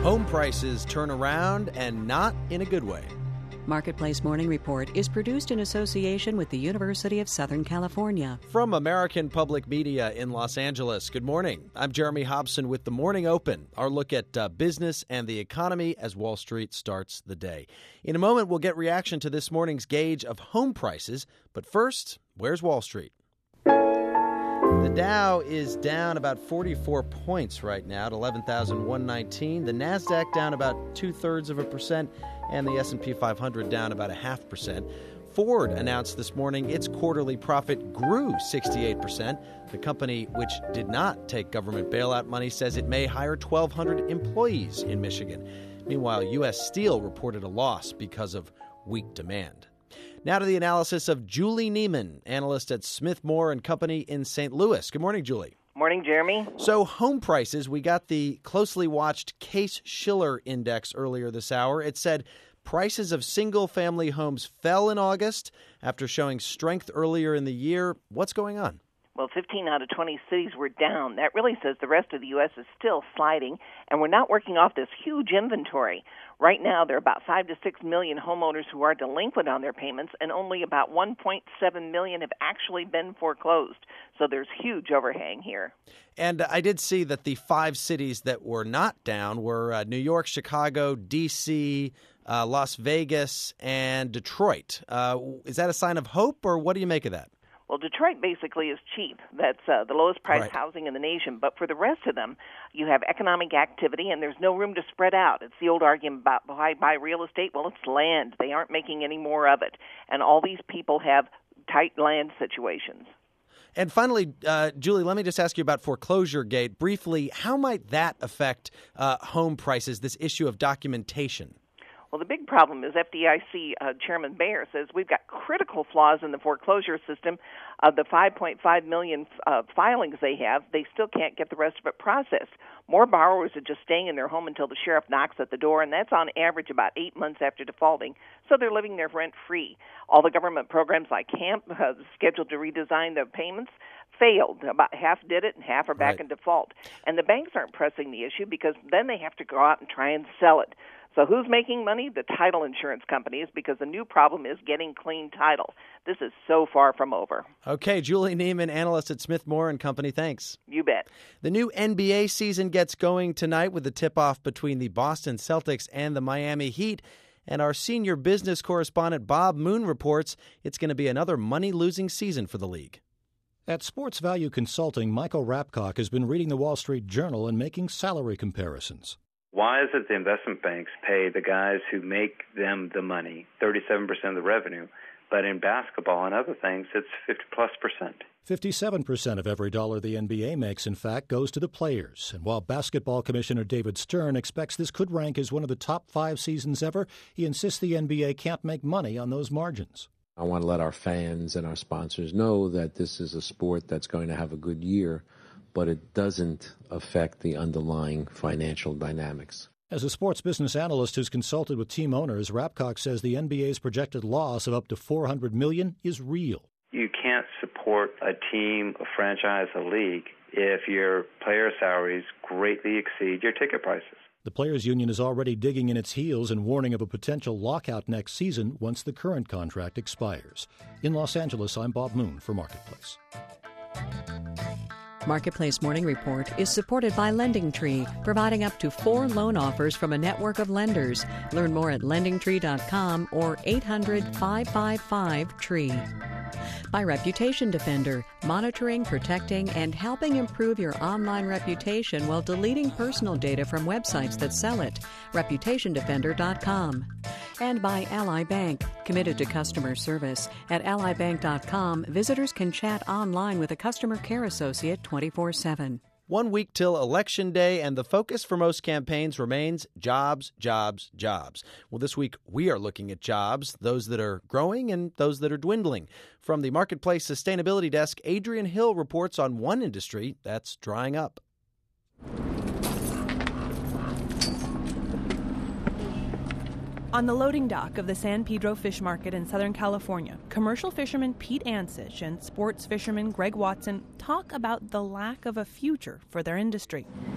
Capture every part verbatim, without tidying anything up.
Home prices turn around, and not in a good way. Marketplace Morning Report is produced in association with the University of Southern California. From American Public Media in Los Angeles, good morning. I'm Jeremy Hobson with The Morning Open, our look at uh, business and the economy as Wall Street starts the day. In a moment, we'll get reaction to this morning's gauge of home prices. But first, where's Wall Street? The Dow is down about forty-four points right now at eleven thousand one hundred nineteen. The NASDAQ down about two-thirds of a percent, and the S and P five hundred down about a half percent. Ford announced this morning its quarterly profit grew sixty-eight percent. The company, which did not take government bailout money, says it may hire twelve hundred employees in Michigan. Meanwhile, U S Steel reported a loss because of weak demand. Now to the analysis of Julie Neiman, analyst at Smith Moore and Company in Saint Louis. Good morning, Julie. Morning, Jeremy. So home prices, we got the closely watched Case-Shiller index earlier this hour. It said prices of single-family homes fell in August after showing strength earlier in the year. What's going on? Well, fifteen out of twenty cities were down. That really says the rest of the U S is still sliding, and we're not working off this huge inventory. Right now, there are about five to six million homeowners who are delinquent on their payments, and only about one point seven million have actually been foreclosed. So there's huge overhang here. And I did see that the five cities that were not down were uh, New York, Chicago, D C, uh, Las Vegas, and Detroit. Uh, is that a sign of hope, or what do you make of that? Well, Detroit basically is cheap. That's uh, the lowest priced Right. housing in the nation. But for the rest of them, you have economic activity, and there's no room to spread out. It's the old argument about why buy real estate. Well, it's land. They aren't making any more of it. And all these people have tight land situations. And finally, uh, Julie, let me just ask you about foreclosure gate. Briefly, how might that affect uh, home prices, this issue of documentation? Well, the big problem is F D I C uh, Chairman Bayer says we've got critical flaws in the foreclosure system. Of the five point five million uh, filings they have, they still can't get the rest of it processed. More borrowers are just staying in their home until the sheriff knocks at the door, and that's on average about eight months after defaulting, so they're living there rent-free. All the government programs like HAMP, uh, scheduled to redesign the payments, failed. About half did it, and half are back Right. in default. And the banks aren't pressing the issue because then they have to go out and try and sell it. So who's making money? The title insurance companies, because the new problem is getting clean title. This is so far from over. Okay, Julie Neiman, analyst at Smith Moore and Company. Thanks. You bet. The new N B A season gets going tonight with the tip-off between the Boston Celtics and the Miami Heat. And our senior business correspondent Bob Moon reports it's going to be another money-losing season for the league. At Sports Value Consulting, Michael Rapcock has been reading the Wall Street Journal and making salary comparisons. Why is it the investment banks pay the guys who make them the money, thirty-seven percent of the revenue, but in basketball and other things, it's fifty plus percent? fifty-seven percent of every dollar the N B A makes, in fact, goes to the players. And while basketball commissioner David Stern expects this could rank as one of the top five seasons ever, he insists the N B A can't make money on those margins. I want to let our fans and our sponsors know that this is a sport that's going to have a good year, but it doesn't affect the underlying financial dynamics. As a sports business analyst who's consulted with team owners, Rapcock says the N B A's projected loss of up to four hundred million dollars is real. You can't support a team, a franchise, a league if your player salaries greatly exceed your ticket prices. The Players Union is already digging in its heels and warning of a potential lockout next season once the current contract expires. In Los Angeles, I'm Bob Moon for Marketplace. Marketplace Morning Report is supported by LendingTree, providing up to four loan offers from a network of lenders. Learn more at lending tree dot com or eight hundred, five five five, T R E E. By Reputation Defender, monitoring, protecting, and helping improve your online reputation while deleting personal data from websites that sell it. reputation defender dot com. And by Ally Bank, committed to customer service. At ally bank dot com, visitors can chat online with a customer care associate twenty-four seven. One week till Election Day, and the focus for most campaigns remains jobs, jobs, jobs. Well, this week we are looking at jobs, those that are growing and those that are dwindling. From the Marketplace Sustainability Desk, Adrian Hill reports on one industry that's drying up. On the loading dock of the San Pedro Fish Market in Southern California, commercial fisherman Pete Ansich and sports fisherman Greg Watson talk about the lack of a future for their industry.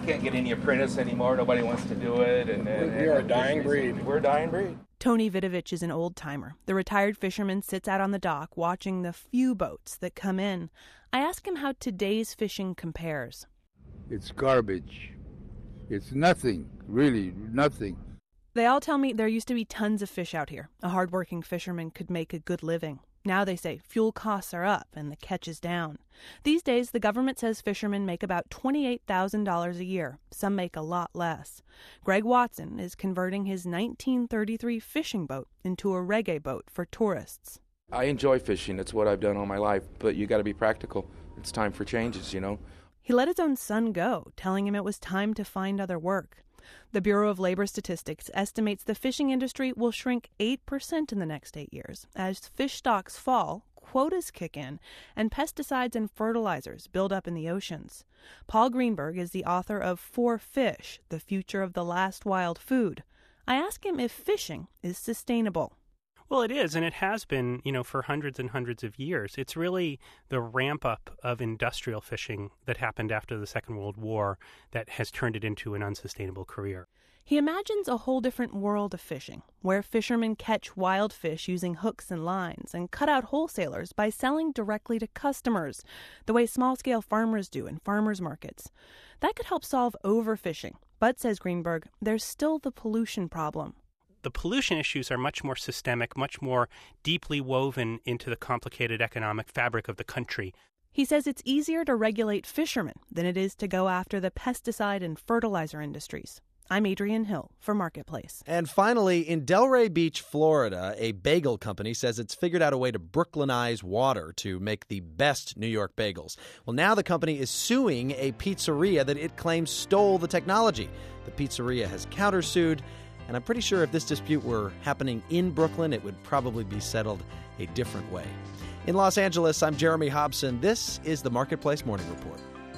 can't get any apprentice anymore. Nobody wants to do it. And, and We're a dying breed. We're a dying breed. Tony Vidovich is an old-timer. The retired fisherman sits out on the dock watching the few boats that come in. I ask him how today's fishing compares. It's garbage. It's nothing, really, nothing. They all tell me there used to be tons of fish out here. A hard-working fisherman could make a good living. Now they say fuel costs are up and the catch is down. These days, the government says fishermen make about twenty-eight thousand dollars a year. Some make a lot less. Greg Watson is converting his nineteen thirty-three fishing boat into a reggae boat for tourists. I enjoy fishing. It's what I've done all my life, but you got to be practical. It's time for changes, you know. He let his own son go, telling him it was time to find other work. The Bureau of Labor Statistics estimates the fishing industry will shrink eight percent in the next eight years. As fish stocks fall, quotas kick in, and pesticides and fertilizers build up in the oceans. Paul Greenberg is the author of For Fish, The Future of the Last Wild Food. I ask him if fishing is sustainable. Well, it is, and it has been, you know, for hundreds and hundreds of years. It's really the ramp-up of industrial fishing that happened after the Second World War that has turned it into an unsustainable career. He imagines a whole different world of fishing, where fishermen catch wild fish using hooks and lines and cut out wholesalers by selling directly to customers, the way small-scale farmers do in farmers markets. That could help solve overfishing, but, says Greenberg, there's still the pollution problem. The pollution issues are much more systemic, much more deeply woven into the complicated economic fabric of the country. He says it's easier to regulate fishermen than it is to go after the pesticide and fertilizer industries. I'm Adrienne Hill for Marketplace. And finally, in Delray Beach, Florida, a bagel company says it's figured out a way to Brooklynize water to make the best New York bagels. Well, now the company is suing a pizzeria that it claims stole the technology. The pizzeria has countersued. And I'm pretty sure if this dispute were happening in Brooklyn, it would probably be settled a different way. In Los Angeles, I'm Jeremy Hobson. This is the Marketplace Morning Report.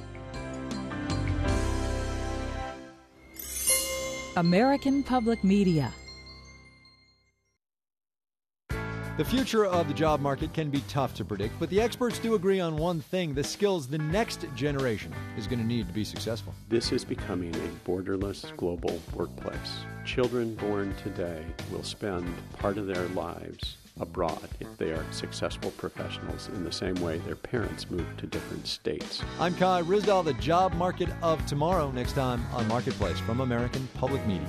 American Public Media. The future of the job market can be tough to predict, but the experts do agree on one thing: the skills the next generation is going to need to be successful. This is becoming a borderless global workplace. Children born today will spend part of their lives abroad if they are successful professionals in the same way their parents moved to different states. I'm Kai Ryssdal, the job market of tomorrow, next time on Marketplace from American Public Media.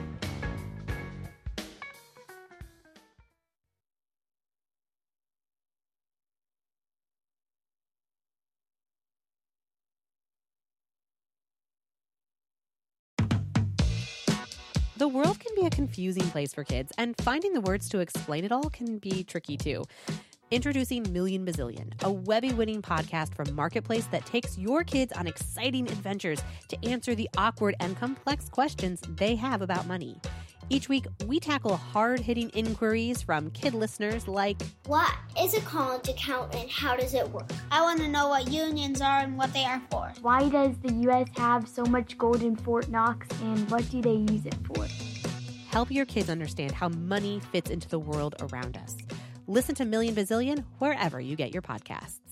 The world can be a confusing place for kids, and finding the words to explain it all can be tricky too. Introducing Million Bazillion, a Webby-winning podcast from Marketplace that takes your kids on exciting adventures to answer the awkward and complex questions they have about money. Each week, we tackle hard-hitting inquiries from kid listeners like, what is a college account and how does it work? I want to know what unions are and what they are for. Why does the U S have so much gold in Fort Knox, and what do they use it for? Help your kids understand how money fits into the world around us. Listen to Million Bazillion wherever you get your podcasts.